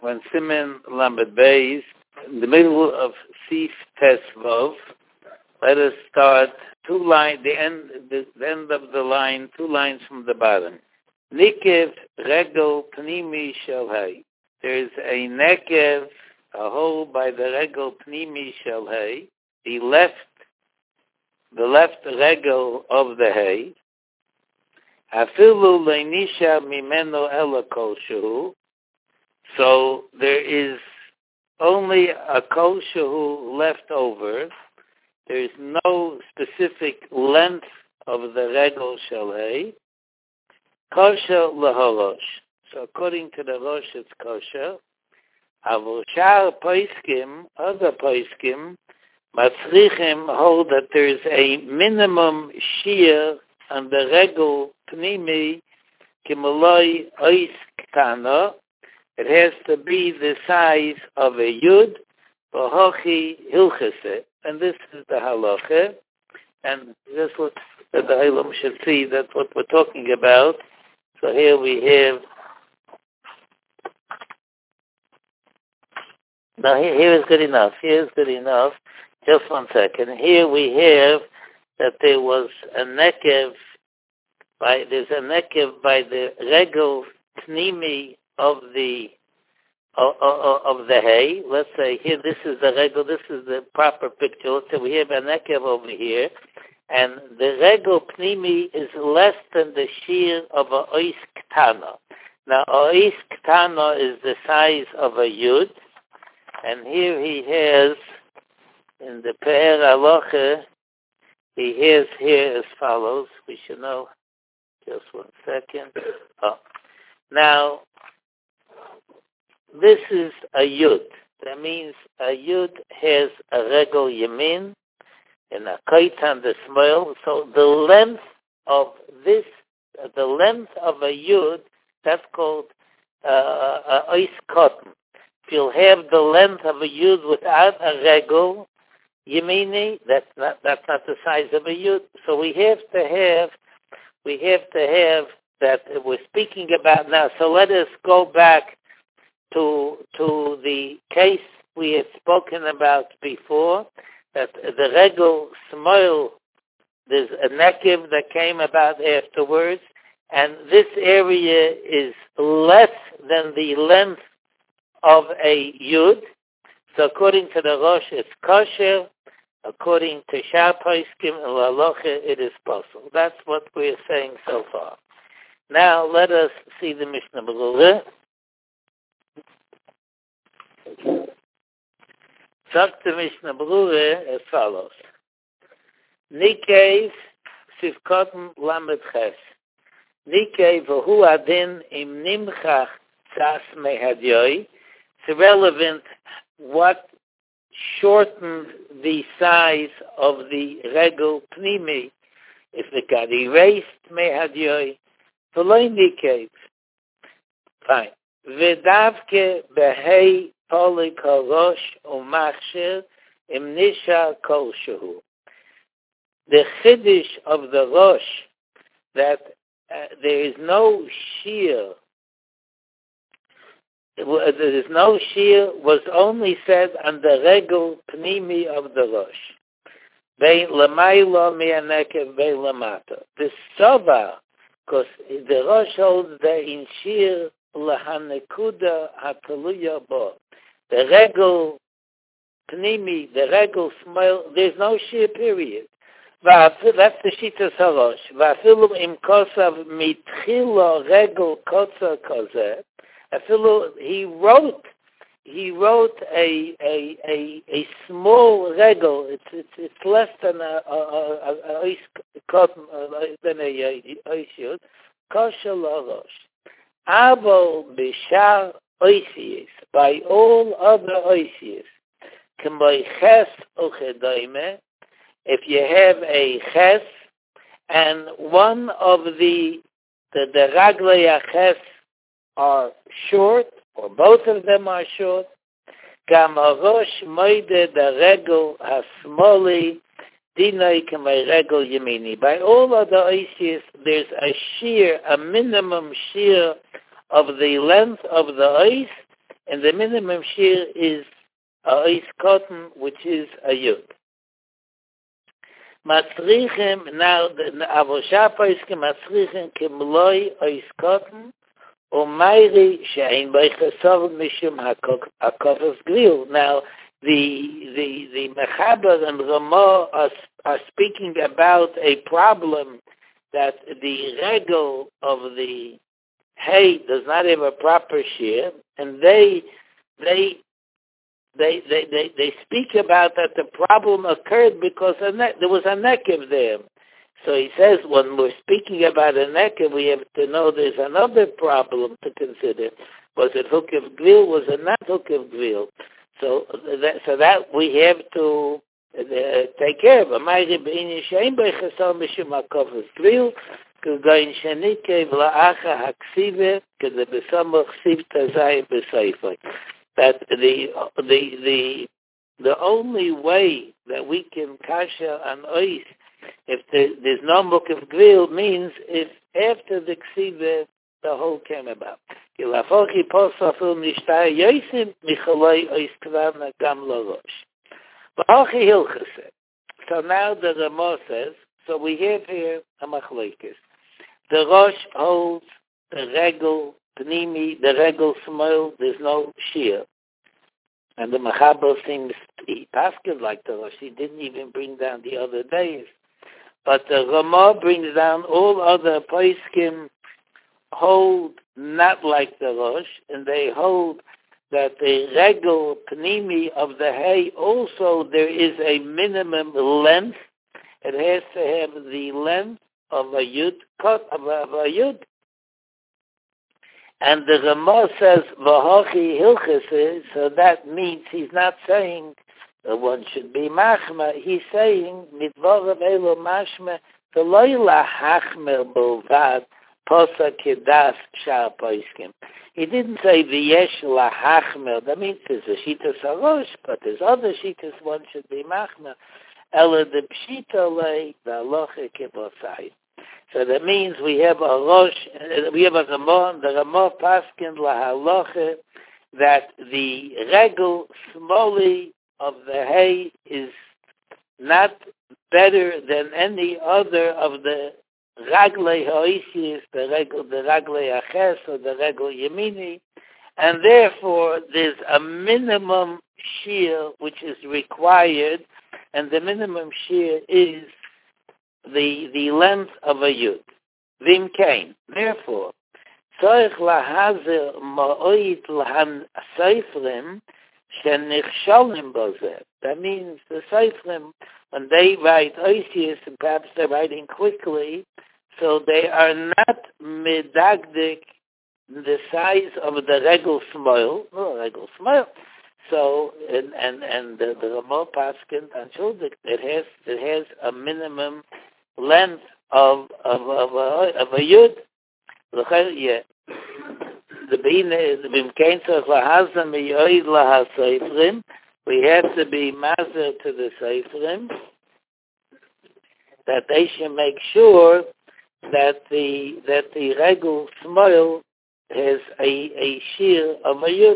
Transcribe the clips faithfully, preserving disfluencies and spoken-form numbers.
when Simen Lamed Beis, in the middle of Sif Tesvov, let us start two lines, the end, the, the end of the line, two lines from the bottom. Nikev Regel Pnimi Shalhei. There is a Nekev, a hole by the Regel Pnimi Shalhei, the left, the left Regel of the Hay. Afilu Leinisha Mimeno Ela Kol Shehu. So there is only a Kol Shehu left over. There is no specific length of the Regel Shalhei. Kosher Lahorosh. So according to the Rosh, it's kosher. Avoshar Poiskim, other Poiskim, Matzrichim hold that there is a minimum shear on the Regel Pnimi Kimaloi Ois Ktana. It has to be the size of a Yud, Vahochi Hilchese. And this is the halacha. And this is what the Hailam should see. That's what we're talking about. So here we have, now here, here is good enough. Here is good enough. Just one second. Here we have that there was a nekev, by, there's a nekev by the Regel Pnimi of the of, of, of the hay. Let's say here, this is the Regel, this is the proper picture. Let's say we have a nekev over here. And the Regel Pnimi is less than the shear of a Ois Ktana. Now, Ois Ktana is the size of a Yud. And here he has, in the Pe'er Aloche, he has here as follows. We should know, just one second. Oh. Now, this is a Yud. That means a Yud has a Regel Yamin, in a kaitan the smile. So the length of this, uh, the length of a yud, that's called uh, ois cotton. If you'll have the length of a yud without a regel yemini, that's not that's not the size of a yud. So we have to have, we have to have that we're speaking about now. So let us go back to to the case we had spoken about before. That the Regel Smoil, there's a nekev that came about afterwards, and this area is less than the length of a Yud. So according to the Rosh, it's kosher. According to Shar Poskim and Laloche, it is possible. That's what we're saying so far. Now let us see the Mishnah Berurah. Sagt the Mishnah Berurah as follows. Nikev Sivkoten Lamed Ches. Nikev V'hu Adin Im Nimchach Tzas Mehadyoi. It's irrelevant what shortened the size of the Regel Pnimi. If it got erased Mehadyoi, V'loi Nikev. Fine. V'davke Behei Polik HaRosh u'Machshir im Nisha Kol Shehu. The Chiddush of the Rosh, that uh, there is no shear, there is no shear, was only said on the Regel Pnimi of the Rosh. Bein Lamaylo mi'anekev bein Lamata. The Sova, because the Rosh holds that in shear lahanekuda hataluya bo. The Regel Pnimi, the Regel Smile, there's no sheer period. That's the Shitas HaRosh. Va'afilu im kosav mitchilo Regel kotza kozeh. Afilu, he wrote, he wrote a a a, a small Regel. It's it's it's less than a a a, a, a cotton than a ois yud. Kosher LaRosh. Abo b'shar oisius, by all other oisius, k'moi ches uchedoime, if you have a ches, and one of the, the, the raglei ches are short, or both of them are short, gam harosh moide the regel hasmoli, dinoi k'moi regel yemini. By all other oisius, there's a shear, a minimum shear of the length of the ois, and the minimum shear is a ois cotton, which is a yud. Matzrichim, now, the Avosha Paiskim Matzrichim kimloi ois cotton, or Mayri she'ein by chesov mishum hakofas gril. Now, the the the Mechaber and Ramah are, are speaking about a problem that the regel of the hay does not have a proper shear, and they they they they they, they speak about that the problem occurred because a ne- there was a nekev there. So he says when we're speaking about a nekev, we have to know there's another problem to consider. Was it hukev gvil? Was it not hukev gvil? So that so that we have to uh, take care of. Amayri beini shein beichasal mishum hakofas gvil k'goyin shenikev la'acha haksive k'de besamach siv tazayim b'seifoi. That the the the the only way that we can kasha an ois if there, there's no book of gvil means if after the ksiva the whole came about. So now the Ramah says, so we have here a machlokes. The Rosh holds the regel pnimi, the regel small, there's no shear. And the Mechaber seems he paskin like the Rosh. He didn't even bring down the other days. But the Ramah brings down all other poskim hold not like the Rosh, and they hold that the regel pnimi of the hay also there is a minimum length. It has to have the length of a yud cut of a, of a yud. And the Ramah says v'hachi hilchese, so that means he's not saying that one should be machma. He's saying midvarav elo mashma v'lo hachmer bovad posa kedas shar poiskim. He didn't say v'yesh lahachmer. That means there's a shita sarosh, but there's other shitas one should be machma. Ela de pshita lei v'aloche kebosai. So that means we have a rosh, we have a Ramah, the Ramah paskin lahaloche that the regel smoli of the hay is not better than any other of the raglei ha'oisius, the regel, the raglei aches, or the regel yemini, and therefore there's a minimum shear which is required, and the minimum shear is the the length of a yud. Vim kain. Therefore, tzorich lahazer ma'oit lahan seifrim shenichshalim bozeh. That means the seifrim, when they write oisius, and perhaps they're writing quickly, so they are not medagdik the size of the regel smile, no regel smile. So and and and the, the Ramah paskin and Shuldik, it has it has a minimum length of of of a, of a yud. Yeah. The bein is bim keintzach lahazam miyoid lahaseifrim. We have to be mazer to the seifrim that they should make sure that the that the regel smile has a a shear of a yud.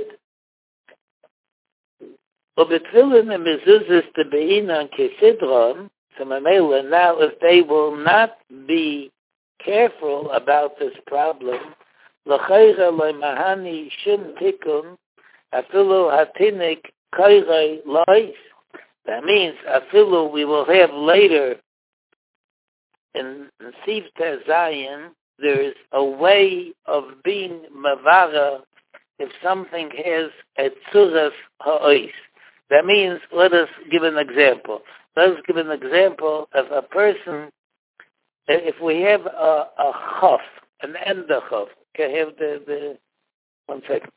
Ubetfilin and mezuzahs to beinan kesidron. So now, if they will not be careful about this problem, l'chayra le'mahani shum tikun afilu hatinik kayrei lois. That means afilu we will have later in Siv Tezayin, there is a way of being mavara if something has a tzuras ha'ois. That means, let us give an example. Let us give an example of a person, if we have a, a chaf, an end of chaf, can I have the, the, one second.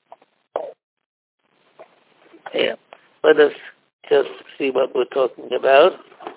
Yeah, let us just see what we're talking about.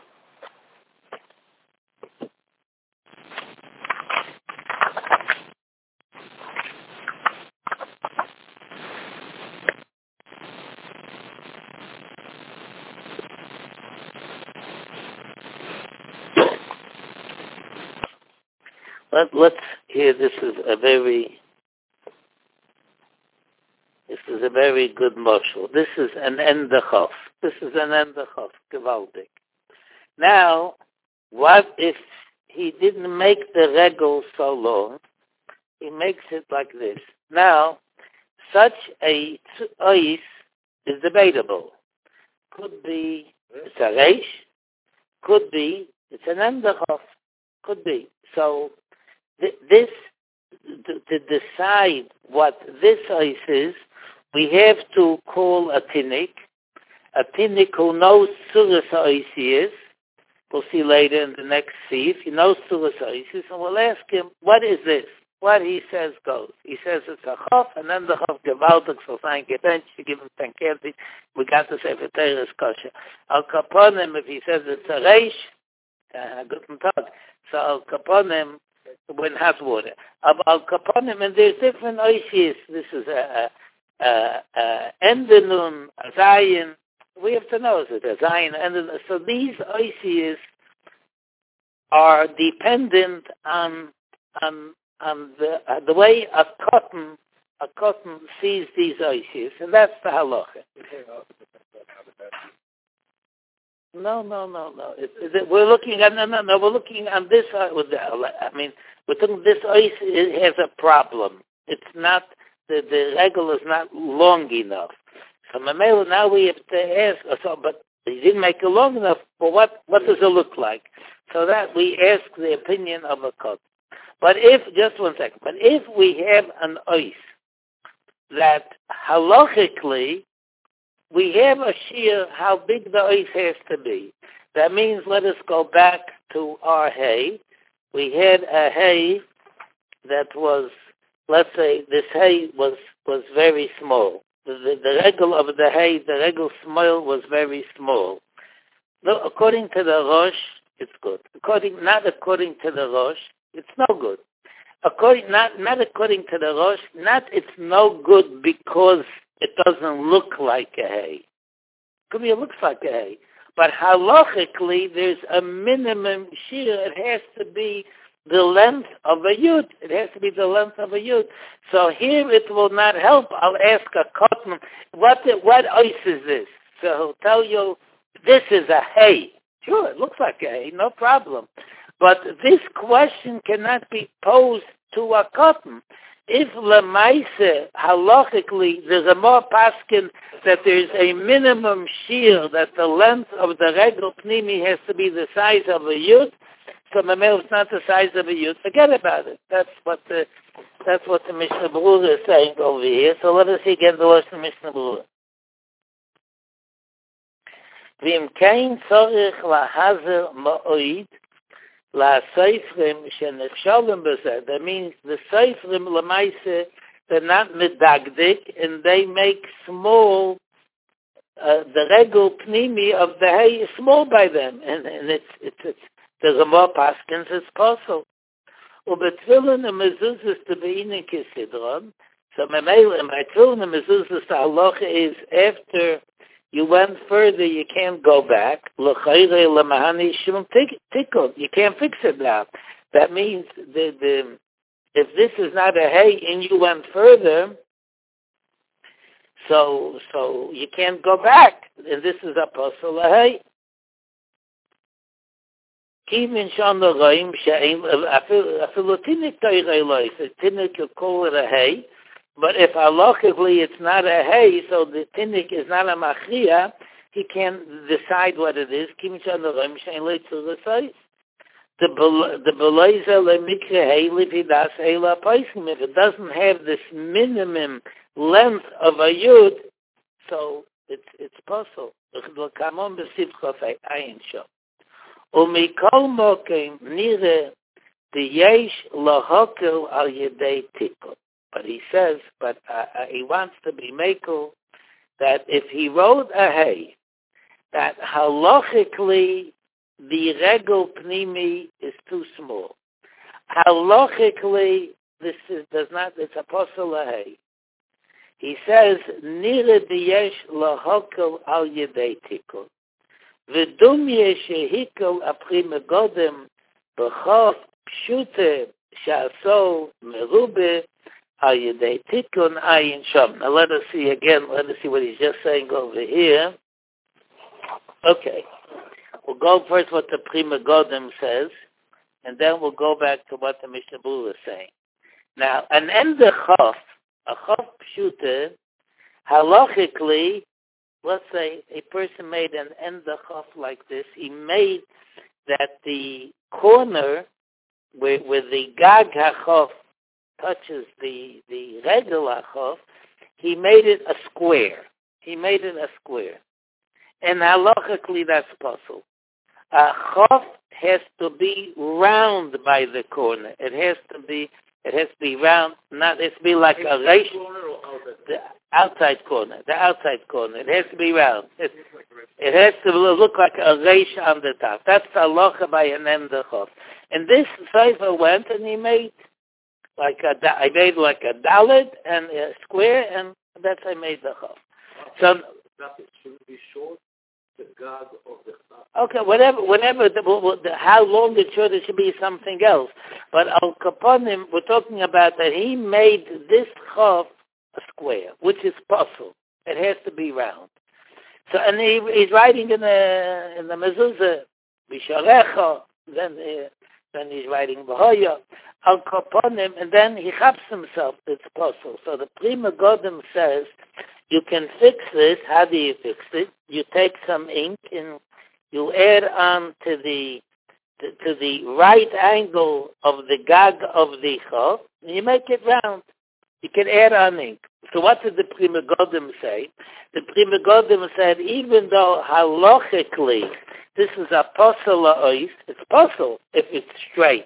Let, let's hear, this is a very, this is a very good mashal. This is an endachov. This is an endachov, gewaldig. Now, what if he didn't make the regel so long? He makes it like this. Now, such a ois is debatable. Could be it's a reish, could be it's an endachov, could be. So th- this to, to decide what this ois is, we have to call a tinnik, a tinnik who knows suras ois is. We'll see later in the next sieve. He knows suras ois is, and we'll ask him, what is this? What he says goes. He says it's a chof, and then the chof gewaltig so sein gebench, you give him ten candy. We got to say V'teres kosher. Al kaponim, if he says it's a reish, uh, guten Tag. So al kaponim, when hot water. Al kaponim, and there's different oishis. This is a, a, a, a endenun, a zayin. We have to know, is it a zayin, endenun? So these oishis are dependent on, on, and the, uh, the way a cotton, a cotton sees these oishis, and that's the halacha. No, no, no, no. It, it, we're looking at no, no, no. We're looking on this. Uh, with the, I mean, we're thinking this ois has a problem. It's not the the regel is not long enough. So now we have to ask. So, but he didn't make it long enough. But what what does it look like? So that we ask the opinion of a cotton. But if, just one second, but if we have an ois that halachically we have a shear how big the ois has to be, that means let us go back to our hay. We had a hay that was, let's say, this hay was, was very small. The, the, the regel of the hay, the regel small was very small. No, according to the Rosh, it's good. According, not according to the Rosh, it's no good. According, not, not according to the Rosh, not it's no good because it doesn't look like a hay. Could be it looks like a hay. But halachically, there's a minimum shear. It has to be the length of a yud. It has to be the length of a yud. So here it will not help. I'll ask a cotton, what, what ois is this? So he'll tell you, this is a hay. Sure, it looks like a hay, no problem. But this question cannot be posed to a cotton. If lemaise, halachically, there's a more paskin that there's a minimum shear that the length of the regel pnimi has to be the size of a yud, so mamel is not the size of a yud. Forget about it. That's what the that's what the Mishnah Berurah is saying over here. So let us see again the words of Mishnah Berurah. V'im kein tzorich lahazer ma'oid La Seifrim Shenechshalim B'zeh. That means the Seifrim Lamaise, they're not medagdik, and they make small, uh, the regel pnimi of the hay is small by them, and, and it's, it's, it's, there's a more paskins, it's possible. Ubetfilin and mezuzahs to be in Kisidron, so my tefillin and mezuzahs, the halacha is after you went further, you can't go back. You can't fix it now. That means the, the, if this is not a hay and you went further, so so you can't go back. And this is a puzzle a hay. Tinnik you call it a hay. But if halachically it's not a hay, so the tinnik is not a machria, he can't decide what it is. The the beleza lemikre hay lipidas hela paisim. If it doesn't have this minimum length of a yud, so it's it's possible. Kamon besivchov ayin shom. Umikol mokem nire the yesh lahakel al yedei tikun. But he says, but uh, uh, he wants to be makel that if he wrote a hay, that halachically the regel pnimi is too small. Halachically, this is, does not, it's a posel a hay. He says, nire diyesh lahakel al yedei tikun. V'dum yeshehikol apri megodem b'chof pshute sha'aso merube Ayadei Tikkun Ayin Sham. Now let us see again, let us see what he's just saying over here. Okay. We'll go first what the Prima Godim says, and then we'll go back to what the Mishnah Berurah is saying. Now, an ende chaf, a chaf pshuta, halachically, let's say a person made an ende chaf like this. He made that the corner where, where the gag hachaf touches the the regel hachaf, he made it a square. He made it a square, and halachically that's possible. A chaf has to be round by the corner. It has to be. It has to be round. Not. It has to be like a reish. The outside corner. The outside corner. It has to be round. It, it has to look like a reish on the top. That's the halacha by an ende chaf. And this Sefer went and he made like a. I made like a dalet and a square, and that's I made the chaf. So. It should be short. The God of the okay, whatever, whatever, the, the, how long it should, it should be something else. But Al Kaponim, we're talking about that he made this chaf a square, which is possible. It has to be round. So, and he, he's writing in the in the mezuzah, Bisharecha, then uh, then he's writing B'hoya, Al Kaponim, and then he chaps himself. It's possible. So the Prima Godim says, you can fix this. How do you fix it? You take some ink and you add on to the to, to the right angle of the gag of the chaf, and you make it round. You can add on ink. So what did the Prima Godim say? The Prima Godim said, even though halachically this is a posel ois, it's posel if it's straight.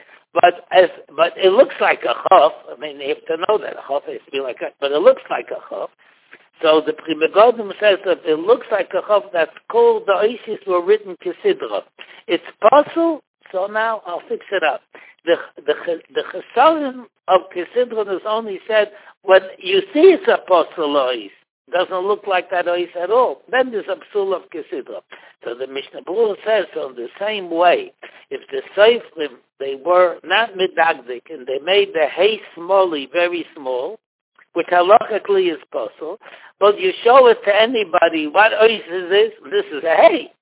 But as but it looks like a chaf. I mean, you have to know that a chaf has to be like that, but it looks like a chaf. So the Prima Godim says that it looks like a chaf that's called the oisis were written Kesidra. It's possible, so now I'll fix it up. The the the chesaron of Kesidra is only said when you see it's a posel ois. Doesn't look like that ois at all. Then there's a psul of Kesidra. So the Mishnah Berurah says, so in the same way, if the Seifrim, they were not midagdik, and they made the hay smally very small, which halachically is possible, but you show it to anybody, what ois is this? This is a hay.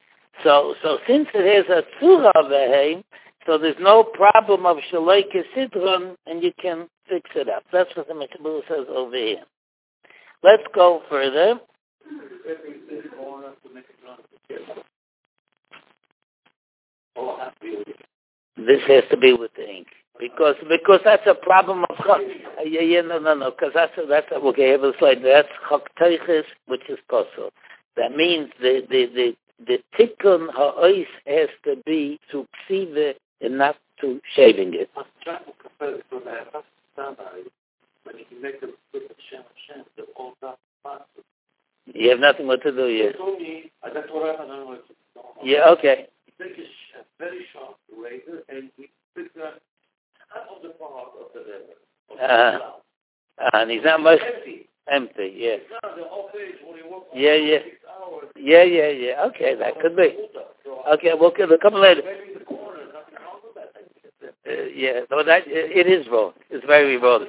So so since it has a tzura of a hay, so there's no problem of shaloi kesidron, and you can fix it up. That's what the Mishnah Berurah says over here. Let's go further. This has to be with the ink. Because because that's a problem of chak. Yeah, yeah, no, no, no. Because that's a, that's a, okay. Have a slide. That's chak teiches, which is possible. That means the the the the tikkun ha'ois has to be to ksive and not to shaving it. You have nothing what to do yet. Yeah. Okay. Very sharp razor, and we took that out of the part of the leather. Uh, uh, and he's not much empty. Empty, yeah. It's not the whole page when you work yeah, yeah. six hours. Yeah, yeah, yeah. Okay, that could be. Okay, we'll come later. Uh, yeah, no, that it is wrong. It's very wrong.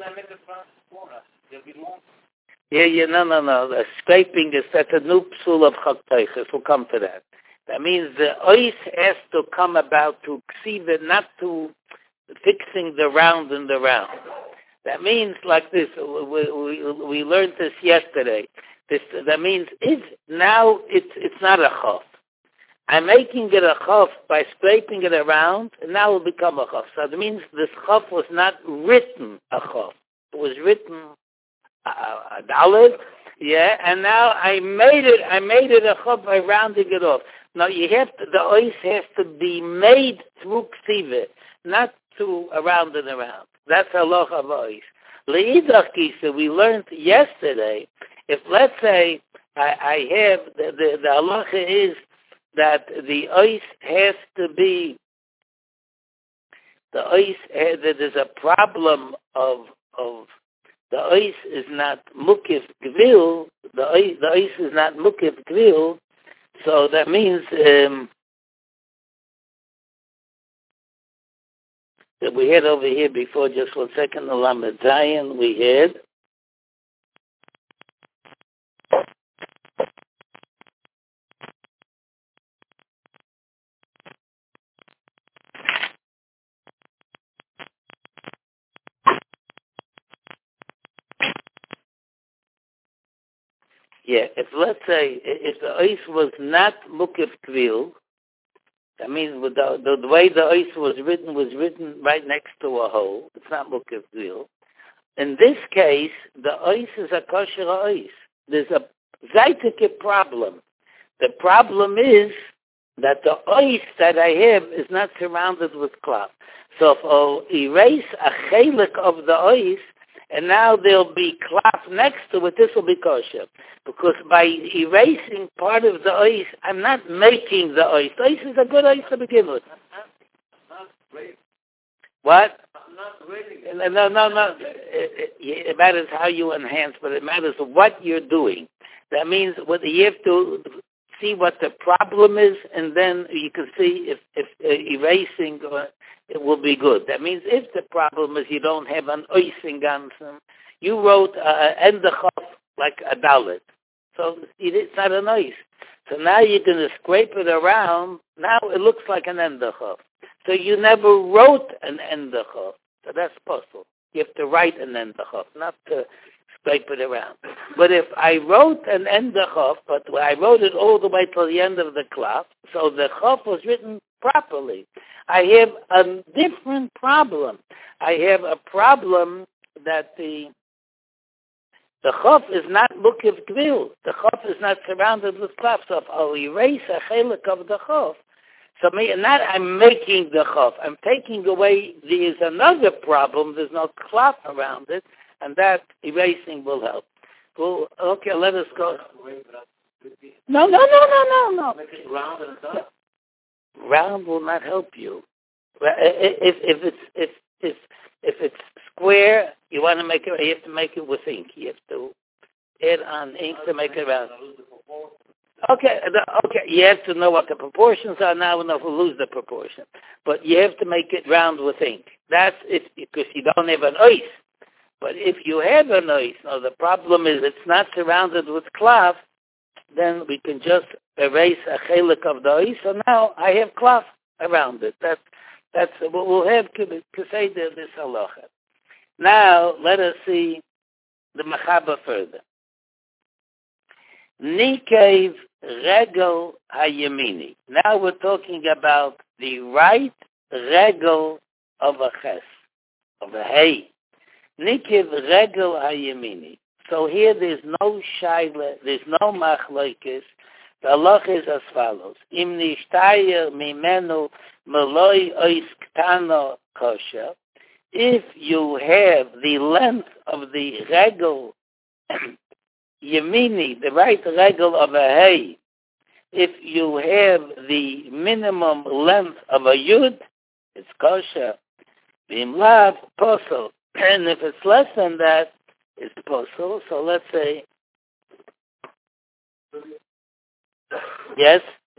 Yeah, yeah, no, no, no. The scraping is that's a new psul of chak teiches. We'll come to that. That means the ois has to come about to ksiva, not to fixing the round and the round. That means like this. We, we, we learned this yesterday. This that means if now it's it's not a chaf. I'm making it a chaf by scraping it around, and now it will become a chaf. So that means this chaf was not written a chaf. It was written a, a dalet, yeah. And now I made it. I made it a chaf by rounding it off. Now you have to, the ois has to be made through ksiva, not to around and around. That's halacha of ois. Leidach kisa, we learned yesterday, if let's say I, I have, the, the, the halacha is that the ois has to be, the ois, that there's a problem of, of, the ois is not mukif gvil, the ois, the ois is not mukif gvil. So that means um, that we had over here before. Just one second. The Lamed Zayin we had. Yeah, if let's say if the ice was not mukif kvil, that means with the, the, the way the ice was written was written right next to a hole. It's not mukif kvil. In this case, the ice is a kosher ice. There's a zaytike problem. The problem is that the ice that I have is not surrounded with cloth. So if I'll erase a chelik of the ice, and now there'll be cloth next to it, this will be kosher. Because by erasing part of the ice, I'm not making the ice. The ice is a good ice to begin with. What? No, no, no, no. It, it, it matters how you enhance, but it matters what you're doing. That means what you have to see what the problem is, and then you can see if, if uh, erasing uh, it will be good. That means if the problem is you don't have an oising ganzen, you wrote uh, endachov like a dalit, so it's not an ois. So now you're going to scrape it around. Now it looks like an endachov. So you never wrote an endachov. So that's possible. You have to write an endachov, not to scrape it around. But if I wrote an endachov, but I wrote it all the way till the end of the cloth, so the chof was written properly. I have a different problem. I have a problem that the the chof is not mukiv kvil. The chof is not surrounded with cloth. So if I'll erase a chelik of the chof, so me, not I'm making the chof. I'm taking away. There's another problem. There's no cloth around it, and that erasing will help. Well, okay, let us go. No, no, no, no, no, no. Make it round and stuff. Round will not help you. If if it's if if if it's square, you want to make it. You have to make it with ink. You have to add on ink to make it round. Okay, okay. You have to know what the proportions are now, enough to lose the proportion. But you have to make it round with ink. That's if because you don't have an ice. But if you have an ice, now the problem is it's not surrounded with cloth. Then we can just erase a chelik of the ice. So now I have cloth around it. That's that's what we'll have to say this halacha. Now let us see the machaba further. Nikev regel hayemini. Now we're talking about the right regel of a ches, of a hay. Nikev regel hayemini. So here there's no shaila, there's no machlokes. The halacha is as follows: Im nishtayer mimenu meloi ois ktano kosher. If you have the length of the regel yemini, the right regel of a hay, if you have the minimum length of a yud, it's kosher. Bim lav posel, and if it's less than that, it's possible. So let's say, yes.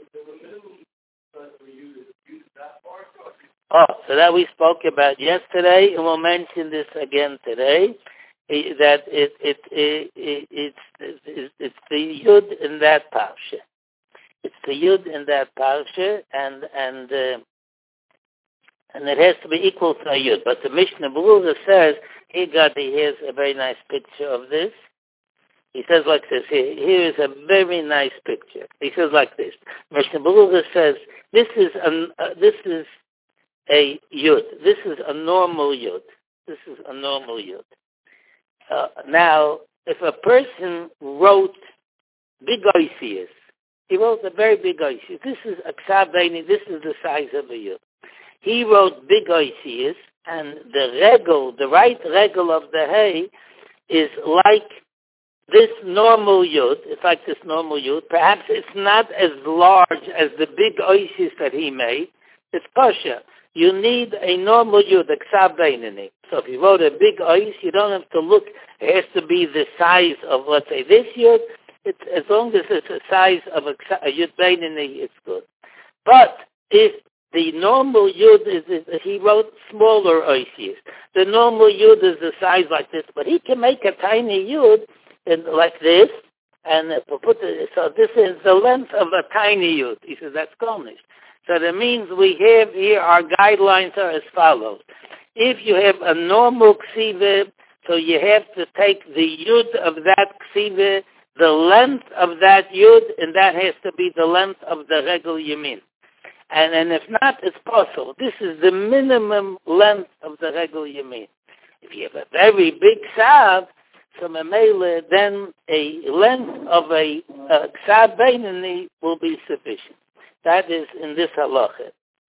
Oh, so that we spoke about yesterday, and we'll mention this again today. That it it it, it it's, it's it's the yud in that parsha. It's the yud in that parsha, and and uh, and it has to be equal to a yud. But the Mishnah Berurah says. He got he has a very nice picture of this. He says like this. Here, here is a very nice picture. He says like this. Mishnah Berurah says this is a uh, this is a yud. This is a normal yud. This is a normal yud. Uh, now, if a person wrote big oisius, he wrote a very big oisius. This is a ksav. This is the size of a yud. He wrote big oisius. And the regel, the right regel of the hay, is like this normal yud. It's like this normal yud. Perhaps it's not as large as the big oasis that he made. It's kosher. You need a normal yud, a ksav beinani. So if you wrote a big ois, you don't have to look. It has to be the size of, let's say, this yud. It's, as long as it's the size of a, a yud beinani, it's good. But if the normal yud is, is, he wrote smaller oisies. The normal yud is the size like this, but he can make a tiny yud in, like this, and uh, put the, so this is the length of a tiny yud. He says that's Kolnish. So that means we have here, our guidelines are as follows. If you have a normal ksiva, so you have to take the yud of that ksiva, the length of that yud, and that has to be the length of the regel yamin. And, and if not, it's possible. This is the minimum length of the regel yamin. If you have a very big ksav, so memele, then a length of a, a ksav beinani will be sufficient. That is in this halacha.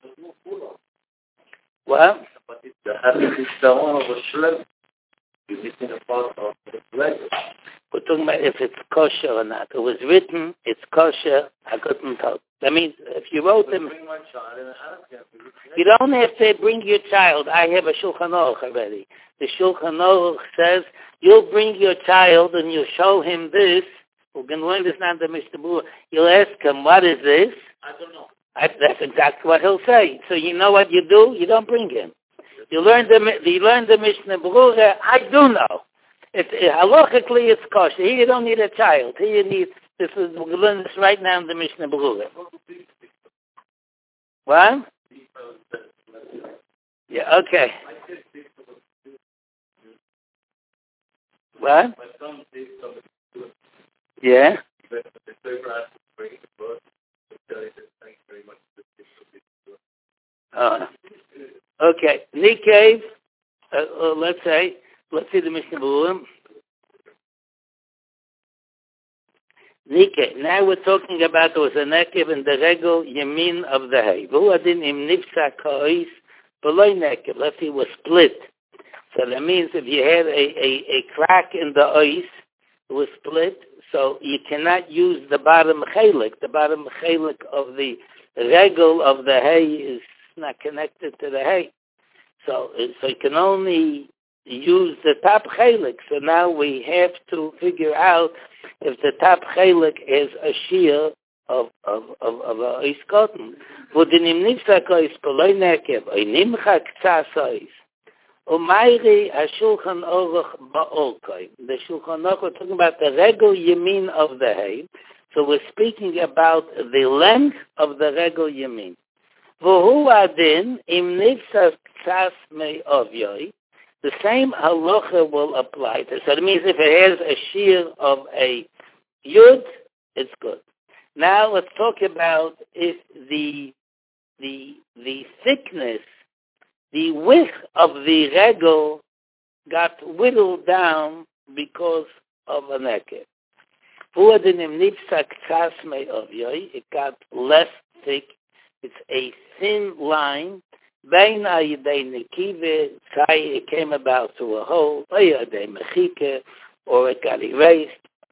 What? But it's the it's the one of a shlem. You're missing a part of the regel. We're talking about if it's kosher or not. It was written, it's kosher, I couldn't tell. That means if you wrote them, you don't have to bring your child. I have a Shulchan Aruch already. The Shulchan Aruch says, you'll bring your child and you'll show him this. We're going to learn this now, the Mishnah Berurah. You'll ask him, what is this? I don't know. I, that's exactly what he'll say. So you know what you do? You don't bring him. You learn the, you learn the Mishnah Berurah. I do know. It's, it, halachically, it's kosher. Here you don't need a child. Here you need, this is, we're going to learn this right now in the Mishnah Berurah. What? Yeah, okay. What? Yeah? Uh, okay. Nikkei, uh, uh, let's say, let's see the Mishnah Berurah. Nikkei. Now we're talking about there was a nekev in the regel yamin of the hay. V'hu adin im nifsa ka'ois b'loi nekev. Let's see, it was split. So that means if you had a, a, a crack in the ois, it was split, so you cannot use the bottom chelik. The bottom chelik of the regel of the hay is not connected to the hay. So, so you can only use the top chelik. So now we have to figure out if the top chelik is a shear of of of of a ois cotton. V'dinim nifsak ois b'loi nekev oinimcha ktsas ois. Umayri HaShulchan Aruch Ba'olkoi. The Shulchan Aruch, we're talking about the regel yamin of the hay. So we're speaking about the length of the regel yamin. V'hu adin im nifsas ktsas mei ovyoi. The same halacha will apply to. So that means if it has a shear of a yud, it's good. Now let's talk about if the the the thickness, the width of the regel got whittled down because of a nekev. It got less thick. It's a thin line. It came about through a hole, or it got erased.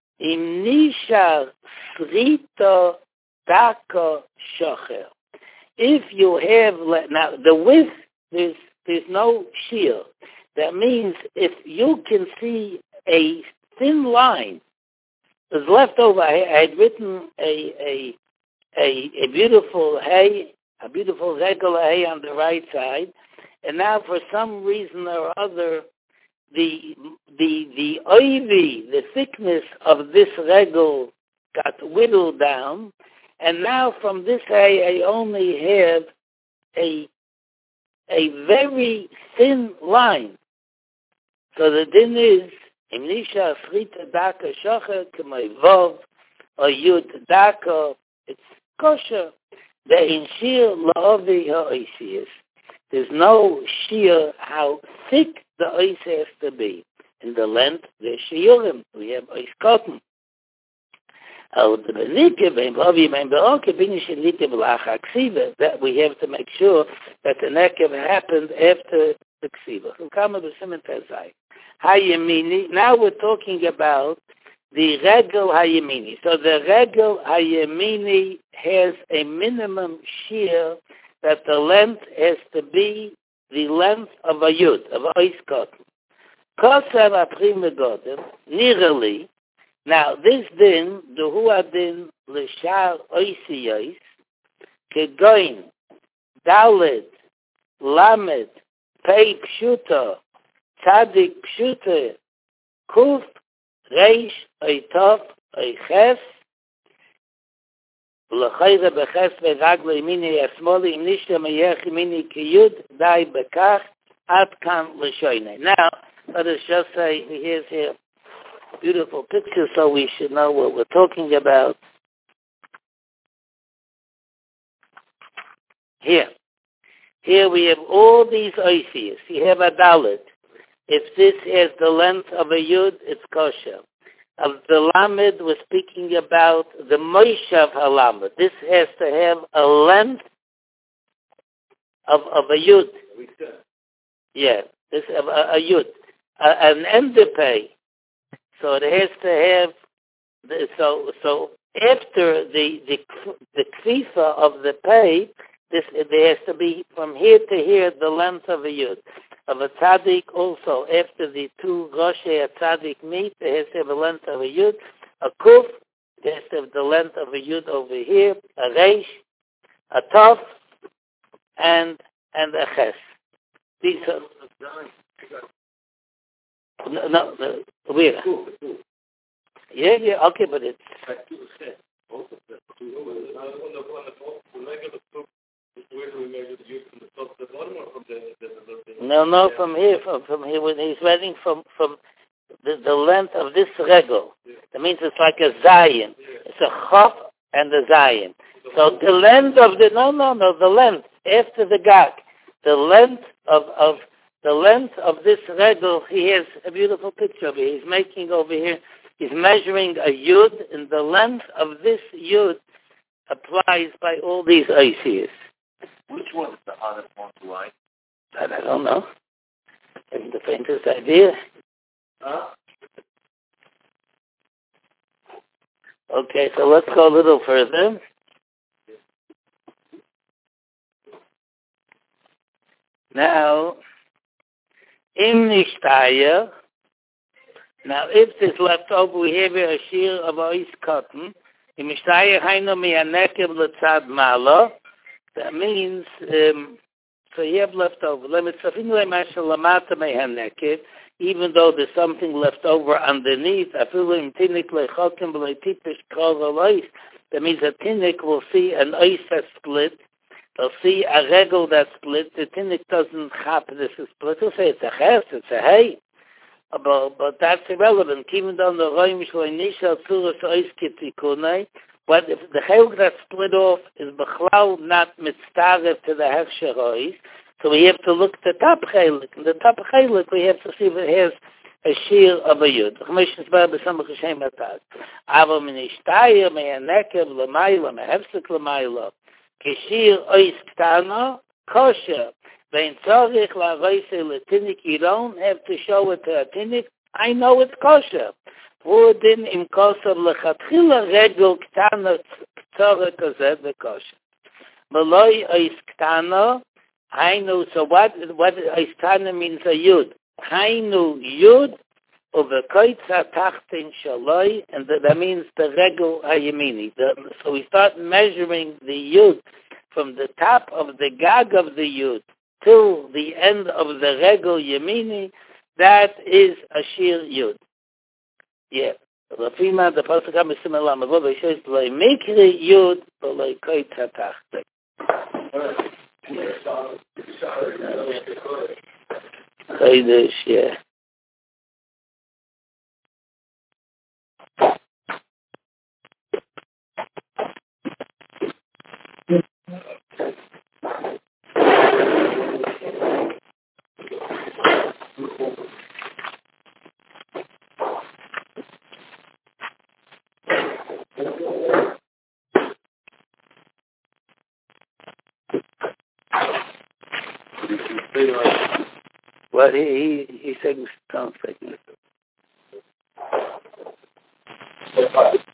If you have, now the width, there's, there's no shear. That means if you can see a thin line is left over, I, I had written a, a, a, a beautiful hay, a beautiful regular hay on the right side, and now for some reason or other, the the the oivi, the thickness of this regel got whittled down, and now from this hay I only have a a very thin line. So the din is imnisha shrita daka shocher k'may vov or yud daka. It's kosher. The inshir la'ovi ha'oisius. There's no shear how thick the ois has to be. In the length, there's shiurim. We have ois cotton. That we have to make sure that the nekev happened after the ksiva. Now we're talking about the regel hayemini. So the regel hayemini has a minimum shear that the length has to be the length of a yud, of a ois cotton. Kosav aprim megodim, nearly. Now this din, the huadin l'shar oisiyos, kegoin Dalet, Lamed, Pei Pshuta, Tzadik Pshuta, Kuf, Reish, Oitov, Oiches, L'chayre beches ve'raglo yemini yasmoli im nishta meyech yemini kiyud dai bekach ad kan l'shoyne. Now, let us just say, here's here a beautiful picture so we should know what we're talking about. Here. Here we have all these oisius. You have a dalet. If this has the length of a yud, it's kosher. Of the lamed, we're speaking about the moishav halamed. This has to have a length of of a yud. Yeah, this of a, a yud, a, an endepe. So it has to have. The, so so after the the the kfifa of the pay, this there has to be from here to here the length of a yud. Of a tzaddik also, after the two roshei a tzaddik meet, it has to have a length of a yud. A kuf, it has to have the length of a yud over here. A reish, a tov, and and a ches. These are no, no, no where? Yeah, yeah, okay, but it's no, no, from here, from, from here, when he's writing from from the, the length of this regel. That means it's like a zayin. It's a chaf and a zayin. So the length of the no, no, no, the length after the gag, the length of of the length of this regel. He has a beautiful picture of it. He's making over here. He's measuring a yud, and the length of this yud applies by all these oisius. Which one is the hardest one to write? That I don't know. I have the faintest idea. Huh? Okay, so let's go a little further. Now, im nishtaya. Now, if this left over, we have a shear of ois cotton. Im nishtaya hayno mi'anekev l'tzad malo. That means, um, so you have left over. Even though there's something left over underneath, that means a tinnik will see an ice that split. They'll see a regel that split. The tinnik doesn't happen. This is split. They'll say it's a ches, it's a hay. But, but that's irrelevant. Even though the roim shloinisha tzuras ois kitikunai, but if the chayuk that split off is b'chlau not mitztarev to the hechsher ois, so we have to look at the top chaylik. In the top chaylik, we have to see if it has a shear of a yud. Chmishnis bar b'samach hashem atad. Ava minishtaya me'anekev l'mayla me'hefsek l'mayla keshir ois ktana kosher. Vein tzorich la'roise l'tinik. You don't have to show it to a tinik. I know it's kosher. Wurden im kosher lechatchila regel ktana tzorah kazeh v'kosher. Maloi ois ktana. Hainu, so what, what ois ktana means a yud. Hainu yud over koitza tachtin shaloi, and that, that means the regel hayemini. So we start measuring the yud from the top of the gag of the yud till the end of the regel yemini. That is a shir yud. Yeah. Rafima, the pasuk is similar. Mavov says, "Lo mikri yud, lo koitza tachtin." Chaydish, yeah. Well, he, he, he said, sounds like